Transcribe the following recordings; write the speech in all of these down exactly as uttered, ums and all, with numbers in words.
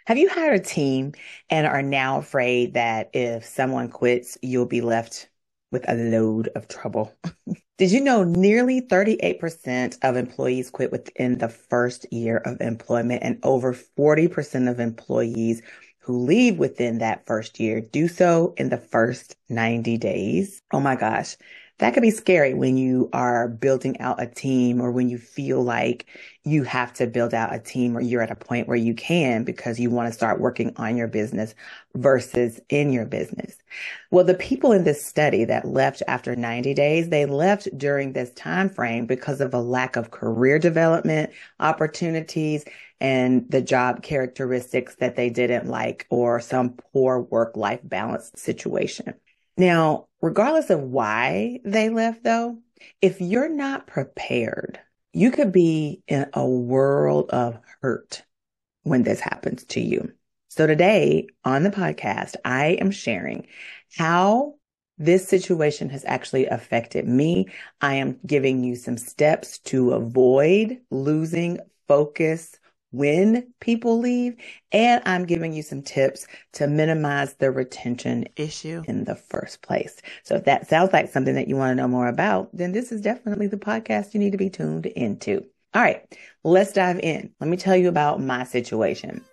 Have you hired a team and are now afraid that if someone quits, you'll be left with a load of trouble? Did you know nearly thirty-eight percent of employees quit within the first year of employment, and over forty percent of employees who leave within that first year do so in the first ninety days? Oh my gosh. That could be scary when you are building out a team or when you feel like you have to build out a team or you're at a point where you can because you want to start working on your business versus in your business. Well, the people in this study that left after ninety days, they left during this time frame because of a lack of career development opportunities and the job characteristics that they didn't like or some poor work-life balance situation. Now, regardless of why they left, though, if you're not prepared, you could be in a world of hurt when this happens to you. So today on the podcast, I am sharing how this situation has actually affected me. I am giving you some steps to avoid losing focus when people leave, and I'm giving you some tips to minimize the retention issue in the first place. So if that sounds like something that you want to know more about, then this is definitely the podcast you need to be tuned into. All right, let's dive in. Let me tell you about my situation.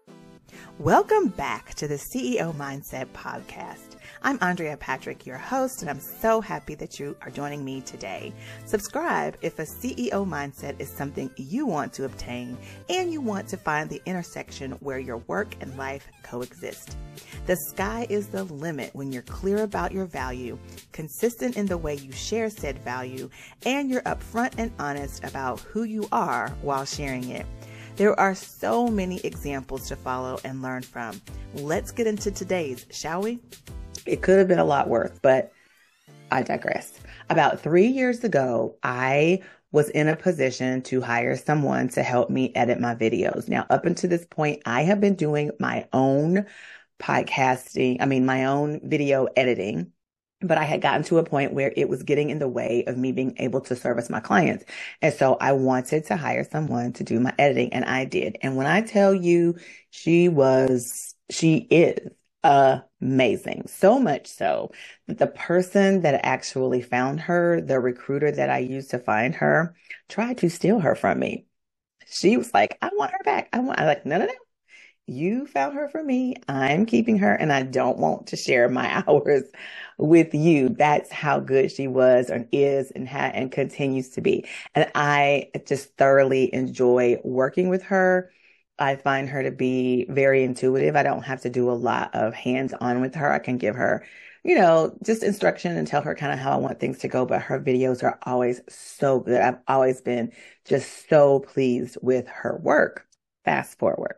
Welcome back to the C E O Mindset Podcast. I'm Andrea Patrick, your host, and I'm so happy that you are joining me today. Subscribe if a C E O mindset is something you want to obtain and you want to find the intersection where your work and life coexist. The sky is the limit when you're clear about your value, consistent in the way you share said value, and you're upfront and honest about who you are while sharing it. There are so many examples to follow and learn from. Let's get into today's, shall we? It could have been a lot worse, but I digress. About three years ago, I was in a position to hire someone to help me edit my videos. Now, up until this point, I have been doing my own podcasting, I mean, my own video editing, but I had gotten to a point where it was getting in the way of me being able to service my clients. And so I wanted to hire someone to do my editing, and I did. And when I tell you she was, she is amazing. So much so that the person that actually found her, the recruiter that I used to find her, tried to steal her from me. She was like, I want her back. I want, I'm like, no, no, no. You found her for me. I'm keeping her, and I don't want to share my hours with you. That's how good she was and is and ha- and continues to be. And I just thoroughly enjoy working with her. I find her to be very intuitive. I don't have to do a lot of hands-on with her. I can give her, you know, just instruction and tell her kind of how I want things to go. But her videos are always so good. I've always been just so pleased with her work. Fast forward.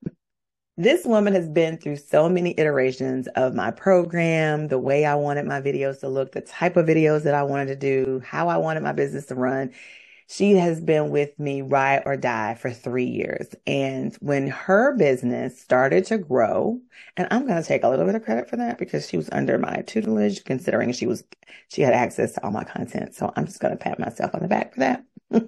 This woman has been through so many iterations of my program, the way I wanted my videos to look, the type of videos that I wanted to do, how I wanted my business to run. She has been with me ride or die for three years. And when her business started to grow, and I'm going to take a little bit of credit for that because she was under my tutelage, considering she was, she had access to all my content. So I'm just going to pat myself on the back for that.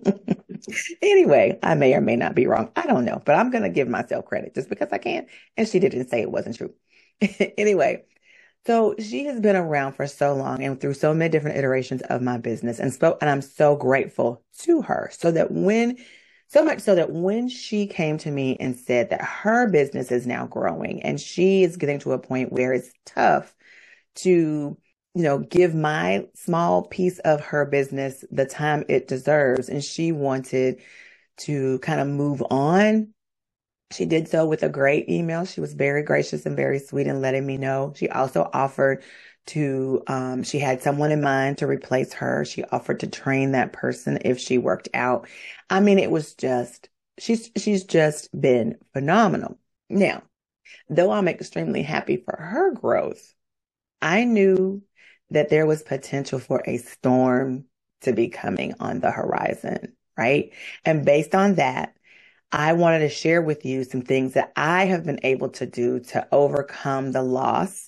Anyway, I may or may not be wrong. I don't know, but I'm going to give myself credit just because I can. And she didn't say it wasn't true. Anyway, so she has been around for so long and through so many different iterations of my business. And so, and I'm so grateful to her so that when, so much so that when she came to me and said that her business is now growing and she is getting to a point where it's tough to, you know, give my small piece of her business the time it deserves, and she wanted to kind of move on, she did so with a great email. She was very gracious and very sweet in letting me know. She also offered to, um, she had someone in mind to replace her. She offered to train that person if she worked out. I mean, it was just, she's, she's just been phenomenal. Now, though I'm extremely happy for her growth, I knew that there was potential for a storm to be coming on the horizon, right? And based on that, I wanted to share with you some things that I have been able to do to overcome the loss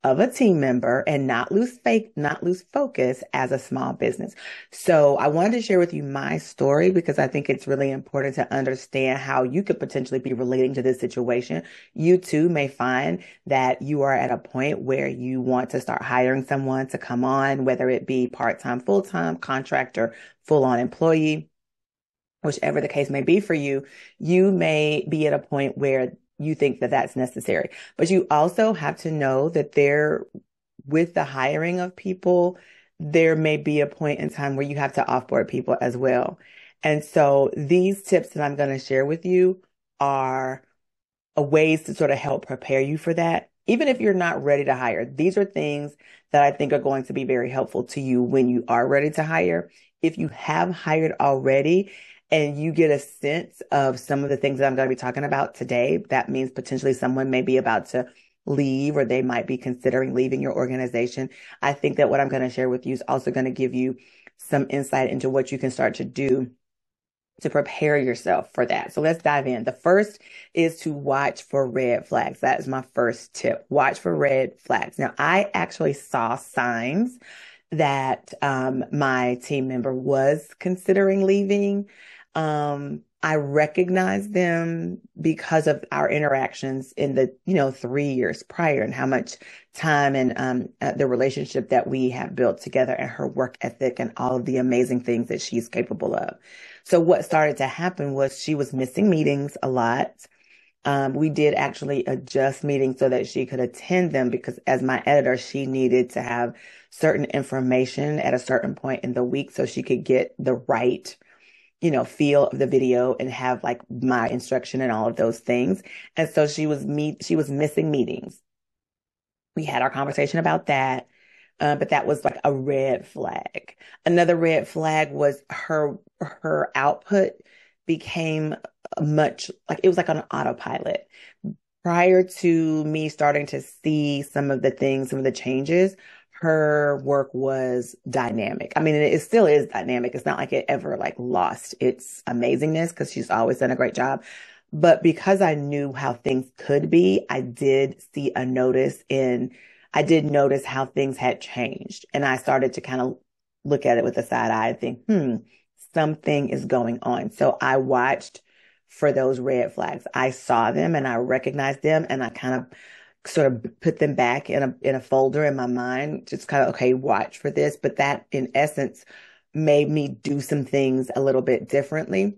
of a team member and not lose faith, not lose focus as a small business. So I wanted to share with you my story because I think it's really important to understand how you could potentially be relating to this situation. You too may find that you are at a point where you want to start hiring someone to come on, whether it be part-time, full-time, contractor, full-on employee, whichever the case may be for you. You may be at a point where you think that that's necessary, but you also have to know that there, with the hiring of people, there may be a point in time where you have to offboard people as well. And so these tips that I'm going to share with you are a ways to sort of help prepare you for that. Even if you're not ready to hire, these are things that I think are going to be very helpful to you when you are ready to hire. If you have hired already, and you get a sense of some of the things that I'm going to be talking about today, that means potentially someone may be about to leave or they might be considering leaving your organization. I think that what I'm going to share with you is also going to give you some insight into what you can start to do to prepare yourself for that. So let's dive in. The first is to watch for red flags. That is my first tip. Watch for red flags. Now, I actually saw signs that um, my team member was considering leaving. Um, I recognized them because of our interactions in the, you know, three years prior and how much time and um, uh, the relationship that we have built together and her work ethic and all of the amazing things that she's capable of. So what started to happen was she was missing meetings a lot. Um, we did actually adjust meetings so that she could attend them because as my editor, she needed to have certain information at a certain point in the week so she could get the right, you know, feel of the video and have like my instruction and all of those things. And so she was me, she was missing meetings. We had our conversation about that. Uh, but that was like a red flag. Another red flag was her, her output became much like it was like on autopilot. Prior to me starting to see some of the things, some of the changes, her work was dynamic. I mean, it still is dynamic. It's not like it ever like lost its amazingness because she's always done a great job. But because I knew how things could be, I did see a notice in, I did notice how things had changed. And I started to kind of look at it with a side eye and think, hmm, something is going on. So I watched for those red flags. I saw them and I recognized them and I kind of sort of put them back in a in a folder in my mind, just kind of, okay, watch for this. But that in essence made me do some things a little bit differently.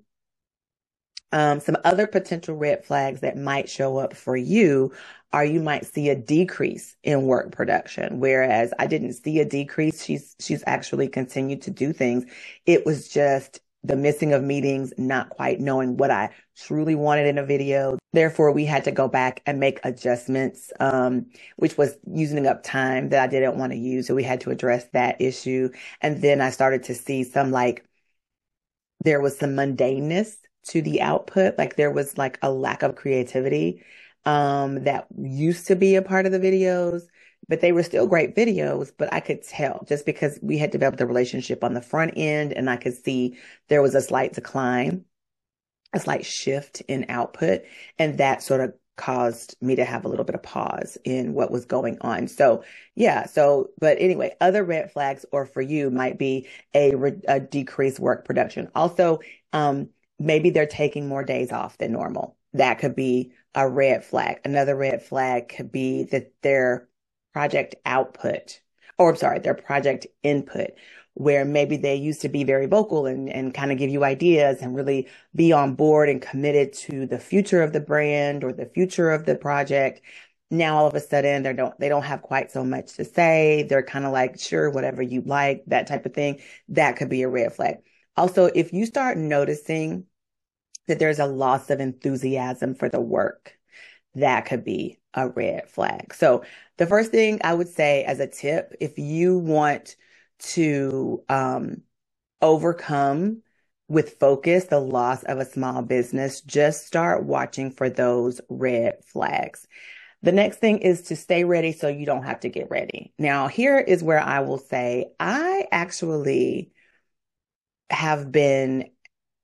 Um, some other potential red flags that might show up for you are you might see a decrease in work production, whereas I didn't see a decrease. She's she's actually continued to do things. It was just the missing of meetings, not quite knowing what I truly wanted in a video. Therefore, we had to go back and make adjustments, um, which was using up time that I didn't want to use. So we had to address that issue. And then I started to see some like, there was some mundaneness to the output. Like there was like a lack of creativity, um, that used to be a part of the videos. But they were still great videos, but I could tell just because we had developed a relationship on the front end and I could see there was a slight decline, a slight shift in output. And that sort of caused me to have a little bit of pause in what was going on. So yeah, so, but anyway, other red flags or for you might be a, a decreased work production. Also, um, maybe they're taking more days off than normal. That could be a red flag. Another red flag could be that they're project output, or I'm sorry, their project input, where maybe they used to be very vocal and, and kind of give you ideas and really be on board and committed to the future of the brand or the future of the project. Now, all of a sudden, they don't, they don't have quite so much to say. They're kind of like, sure, whatever you like, that type of thing. That could be a red flag. Also, if you start noticing that there's a loss of enthusiasm for the work, that could be a red flag. So the first thing I would say as a tip, if you want to um, overcome with focus the loss of a small business, just start watching for those red flags. The next thing is to stay ready so you don't have to get ready. Now, here is where I will say I actually have been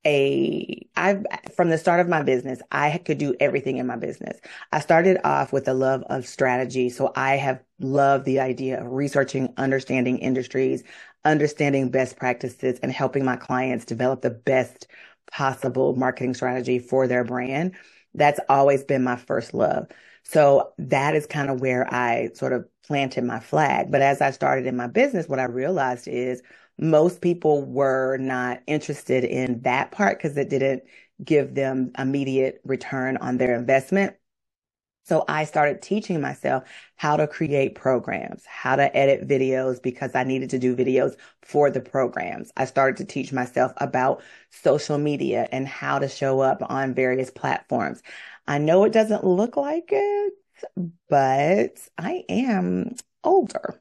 a, I've, from the start of my business, I could do everything in my business. I started off with a love of strategy. So I have loved the idea of researching, understanding industries, understanding best practices, and helping my clients develop the best possible marketing strategy for their brand. That's always been my first love. So that is kind of where I sort of planted my flag. But as I started in my business, what I realized is most people were not interested in that part because it didn't give them immediate return on their investment. So I started teaching myself how to create programs, how to edit videos because I needed to do videos for the programs. I started to teach myself about social media and how to show up on various platforms. I know it doesn't look like it, but I am older.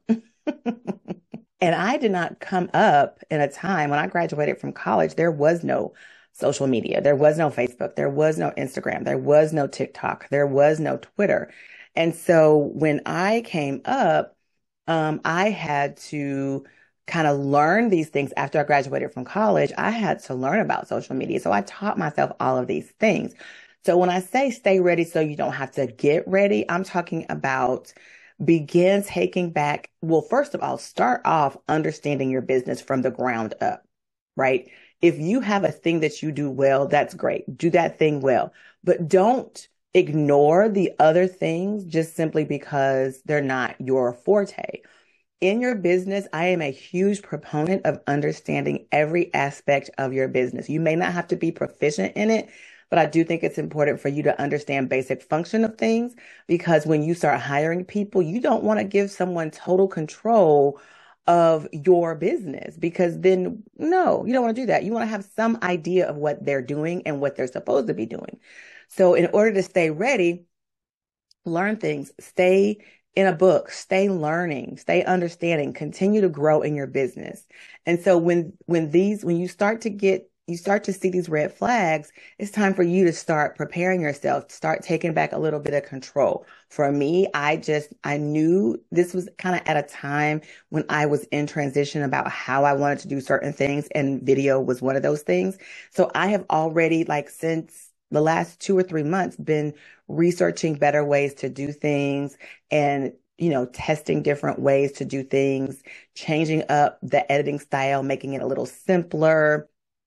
And I did not come up in a time when I graduated from college, there was no social media. There was no Facebook. There was no Instagram. There was no TikTok. There was no Twitter. And so when I came up, um, I had to kind of learn these things after I graduated from college. I had to learn about social media. So I taught myself all of these things. So when I say stay ready so you don't have to get ready, I'm talking about begin taking back. Well, first of all, start off understanding your business from the ground up, right? If you have a thing that you do well, that's great. Do that thing well, but don't ignore the other things just simply because they're not your forte. In your business, I am a huge proponent of understanding every aspect of your business. You may not have to be proficient in it, but I do think it's important for you to understand basic function of things because when you start hiring people, you don't want to give someone total control of your business because then no, you don't want to do that. You want to have some idea of what they're doing and what they're supposed to be doing. So in order to stay ready, learn things, stay in a book, stay learning, stay understanding, continue to grow in your business. And so when when these when you start to get you start to see these red flags, it's time for you to start preparing yourself, start taking back a little bit of control. For me, I just, I knew this was kind of at a time when I was in transition about how I wanted to do certain things, and video was one of those things. So I have already, like, since the last two or three months, been researching better ways to do things and you know, testing different ways to do things, changing up the editing style, making it a little simpler,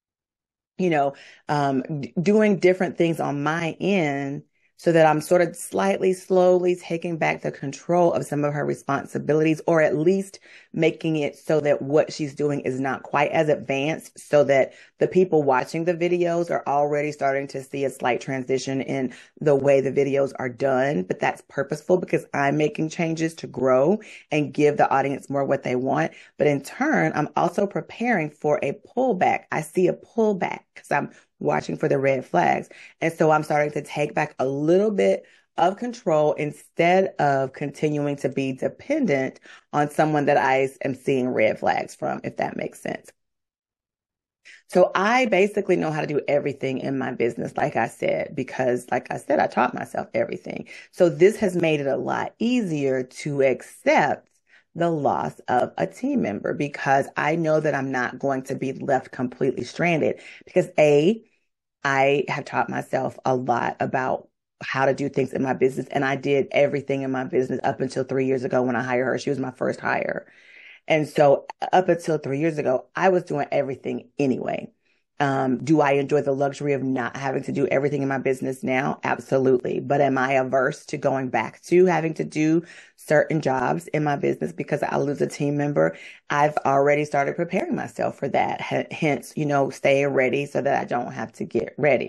you know, um, d- doing different things on my end so that I'm sort of slightly, slowly taking back the control of some of her responsibilities, or at least making it so that what she's doing is not quite as advanced, so that the people watching the videos are already starting to see a slight transition in the way the videos are done. But that's purposeful because I'm making changes to grow and give the audience more what they want. But in turn, I'm also preparing for a pullback. I see a pullback because I'm watching for the red flags. And so I'm starting to take back a little bit of control instead of continuing to be dependent on someone that I am seeing red flags from, if that makes sense. So I basically know how to do everything in my business, like I said, because like I said, I taught myself everything. So this has made it a lot easier to accept the loss of a team member because I know that I'm not going to be left completely stranded because A, I have taught myself a lot about how to do things in my business. And I did everything in my business up until three years ago when I hired her. She was my first hire. And so up until three years ago, I was doing everything anyway. Um, do I enjoy the luxury of not having to do everything in my business now? Absolutely. But am I averse to going back to having to do certain jobs in my business because I lose a team member? I've already started preparing myself for that. H- hence, you know, staying ready so that I don't have to get ready.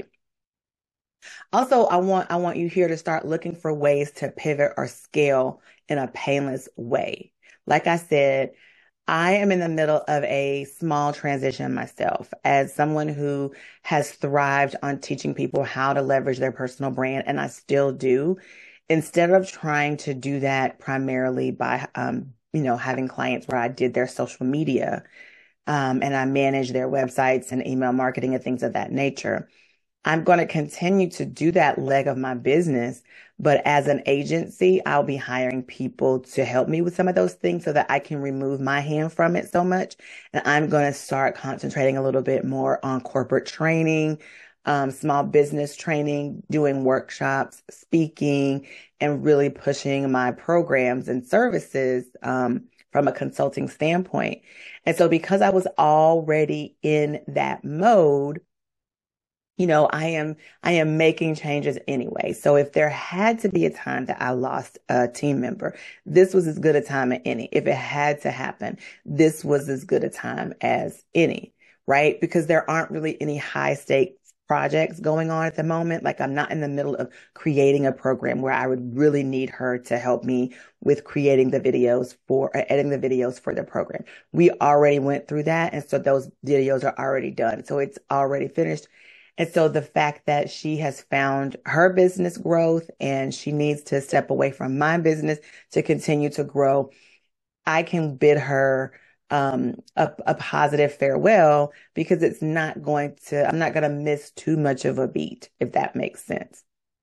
Also, I want I want you here to start looking for ways to pivot or scale in a painless way. Like I said, I am in the middle of a small transition myself as someone who has thrived on teaching people how to leverage their personal brand, and I still do. Instead of trying to do that primarily by, um, you know, having clients where I did their social media, um, and I manage their websites and email marketing and things of that nature. I'm going to continue to do that leg of my business. But as an agency, I'll be hiring people to help me with some of those things so that I can remove my hand from it so much. And I'm going to start concentrating a little bit more on corporate training, um, small business training, doing workshops, speaking, and really pushing my programs and services, um, from a consulting standpoint. And so because I was already in that mode, you know, I am I am making changes anyway. So if there had to be a time that I lost a team member, this was as good a time as any. If it had to happen, this was as good a time as any, right? Because there aren't really any high stakes projects going on at the moment. Like I'm not in the middle of creating a program where I would really need her to help me with creating the videos for or editing the videos for the program. We already went through that. And so those videos are already done. So it's already finished. And so the fact that she has found her business growth and she needs to step away from my business to continue to grow, I can bid her um, a, a positive farewell because it's not going to, I'm not going to miss too much of a beat, if that makes sense.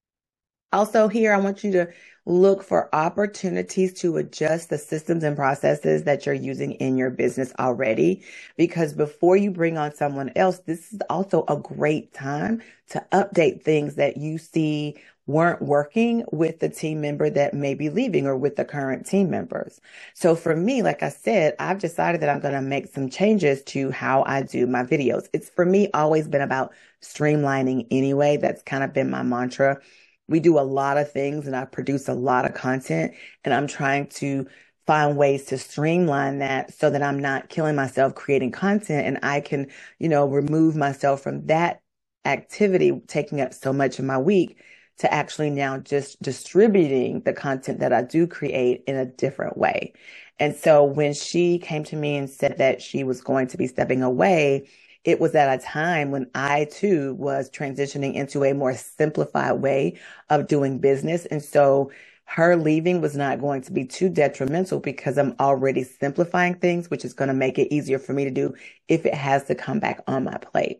Also here, I want you to look for opportunities to adjust the systems and processes that you're using in your business already. Because before you bring on someone else, this is also a great time to update things that you see weren't working with the team member that may be leaving or with the current team members. So for me, like I said, I've decided that I'm going to make some changes to how I do my videos. It's for me always been about streamlining anyway. That's kind of been my mantra. We do a lot of things and I produce a lot of content, and I'm trying to find ways to streamline that so that I'm not killing myself creating content and I can, you know, remove myself from that activity taking up so much of my week to actually now just distributing the content that I do create in a different way. And so when she came to me and said that she was going to be stepping away, it was at a time when I too was transitioning into a more simplified way of doing business. And so her leaving was not going to be too detrimental because I'm already simplifying things, which is going to make it easier for me to do if it has to come back on my plate.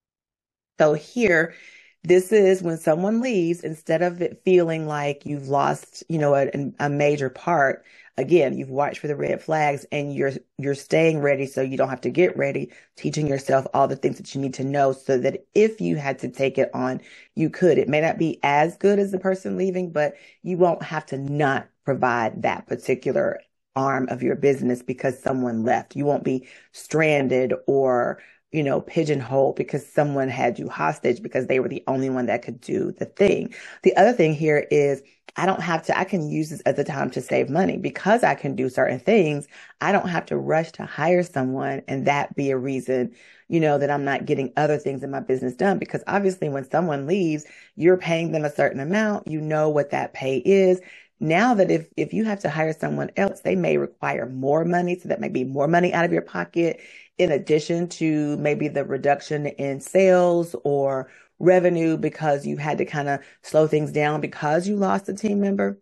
So here, this is when someone leaves, instead of it feeling like you've lost, you know, a, a major part. Again, you've watched for the red flags and you're you're staying ready so you don't have to get ready, teaching yourself all the things that you need to know so that if you had to take it on, you could. It may not be as good as the person leaving, but you won't have to not provide that particular arm of your business because someone left. You won't be stranded or, you know, pigeonholed because someone had you hostage because they were the only one that could do the thing. The other thing here is I don't have to, I can use this as a time to save money because I can do certain things. I don't have to rush to hire someone and that be a reason, you know, that I'm not getting other things in my business done. Because obviously when someone leaves, you're paying them a certain amount, you know what that pay is. Now that if, if you have to hire someone else, they may require more money. So that may be more money out of your pocket in addition to maybe the reduction in sales or revenue because you had to kind of slow things down because you lost a team member.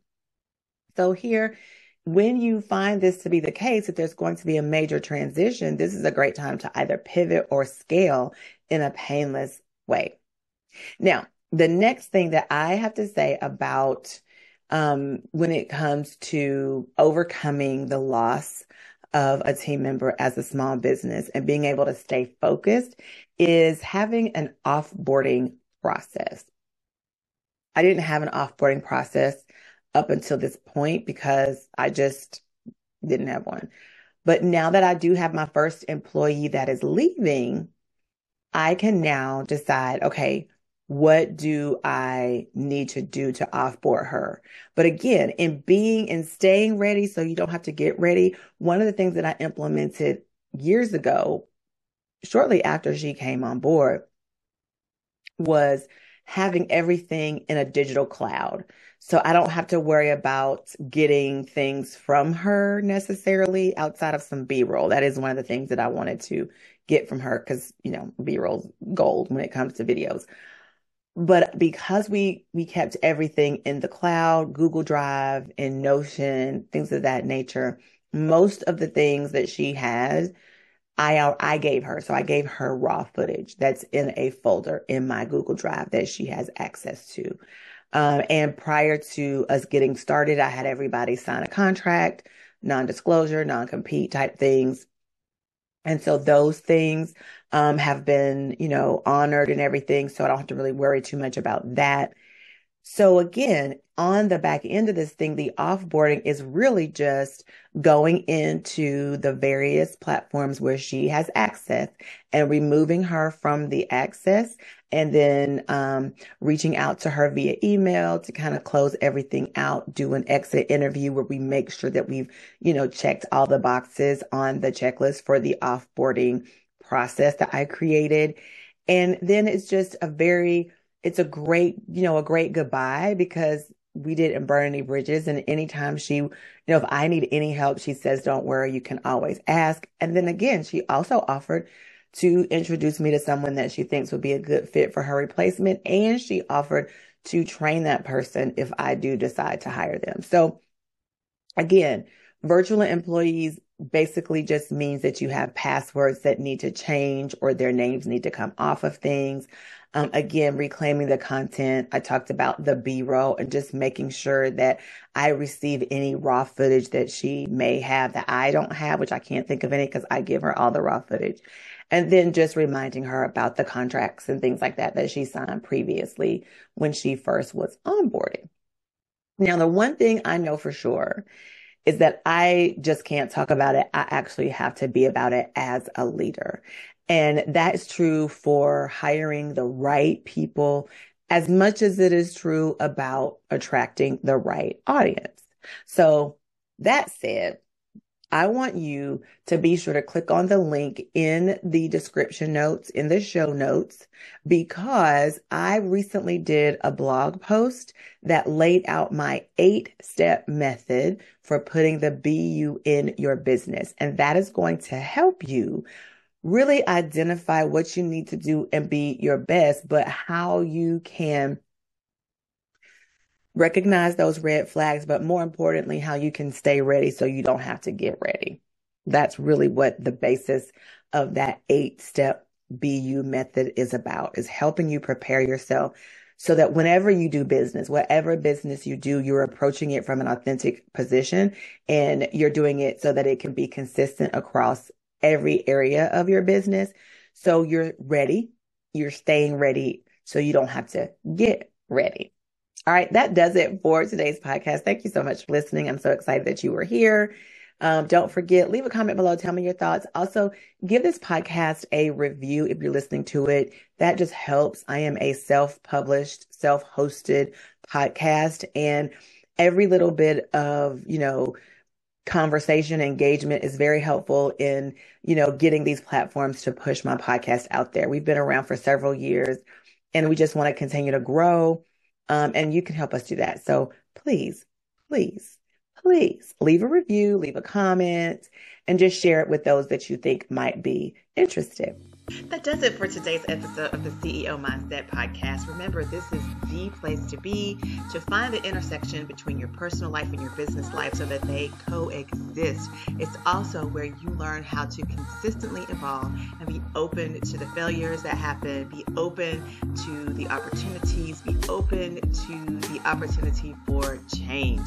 So here, when you find this to be the case, if there's going to be a major transition, this is a great time to either pivot or scale in a painless way. Now, the next thing that I have to say about um, when it comes to overcoming the loss of a team member as a small business and being able to stay focused is having an offboarding process. I didn't have an offboarding process up until this point because I just didn't have one. But now that I do have my first employee that is leaving, I can now decide, okay, what do I need to do to offboard her? But again, in being and staying ready so you don't have to get ready, one of the things that I implemented years ago, shortly after she came on board, was having everything in a digital cloud. So I don't have to worry about getting things from her necessarily outside of some B-roll. That is one of the things that I wanted to get from her because, you know, B-roll's gold when it comes to videos. But because we we kept everything in the cloud, Google Drive and Notion, things of that nature, most of the things that she has I, I gave her, so I gave her raw footage that's in a folder in my Google Drive that she has access to. Um, and prior to us getting started, I had everybody sign a contract, non-disclosure, non-compete type things. And so those things um, have been, you know, honored and everything. So I don't have to really worry too much about that. So again, on the back end of this thing, the offboarding is really just going into the various platforms where she has access and removing her from the access, and then um, reaching out to her via email to kind of close everything out, do an exit interview where we make sure that we've, you know, checked all the boxes on the checklist for the offboarding process that I created. And then it's just a very It's a great, you know, a great goodbye, because we didn't burn any bridges. And anytime she, you know, if I need any help, she says, don't worry, you can always ask. And then again, she also offered to introduce me to someone that she thinks would be a good fit for her replacement. And she offered to train that person if I do decide to hire them. So again, virtual employees basically just means that you have passwords that need to change or their names need to come off of things. Um, again, reclaiming the content. I talked about the B-roll and just making sure that I receive any raw footage that she may have that I don't have, which I can't think of any because I give her all the raw footage. And then just reminding her about the contracts and things like that that she signed previously when she first was onboarding. Now, the one thing I know for sure is that I just can't talk about it. I actually have to be about it as a leader. And that is true for hiring the right people as much as it is true about attracting the right audience. So that said, I want you to be sure to click on the link in the description notes, in the show notes, because I recently did a blog post that laid out my eight-step method for putting the B U in your business. And that is going to help you really identify what you need to do and be your best, but how you can recognize those red flags, but more importantly, how you can stay ready so you don't have to get ready. That's really what the basis of that eight-step B U method is about, is helping you prepare yourself so that whenever you do business, whatever business you do, you're approaching it from an authentic position and you're doing it so that it can be consistent across every area of your business. So you're ready, you're staying ready so you don't have to get ready. All right, that does it for today's podcast. Thank you so much for listening. I'm so excited that you were here. Um, don't forget, leave a comment below. Tell me your thoughts. Also, give this podcast a review if you're listening to it. That just helps. I am a self-published, self-hosted podcast, and every little bit of, you know, conversation engagement is very helpful in, you know, getting these platforms to push my podcast out there. We've been around for several years and we just want to continue to grow. Um, and you can help us do that. So please, please, please leave a review, leave a comment, and just share it with those that you think might be interested. That does it for today's episode of the C E O Mindset Podcast. Remember, this is the place to be to find the intersection between your personal life and your business life so that they coexist. It's also where you learn how to consistently evolve and be open to the failures that happen, be open to the opportunities, be open to the opportunity for change.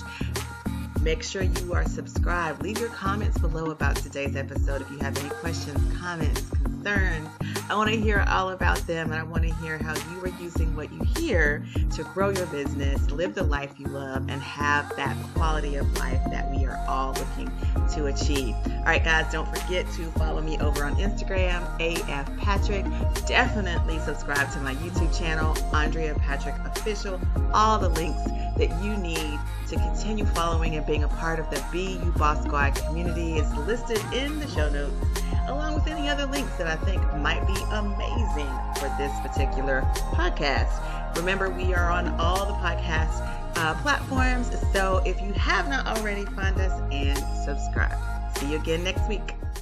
Make sure you are subscribed. Leave your comments below about today's episode. If you have any questions, comments, concerns, I want to hear all about them, and I want to hear how you are using what you hear to grow your business, live the life you love, and have that quality of life that we are all looking to achieve. All right, guys, don't forget to follow me over on Instagram, A F Patrick. Definitely subscribe to my YouTube channel, Andrea Patrick Official. All the links that you need to continue following and being a part of the B U Boss Squad community is listed in the show notes, along with any other links that I think might be amazing for this particular podcast. Remember, we are on all the podcast uh, platforms, so if you have not already, find us and subscribe. See you again next week.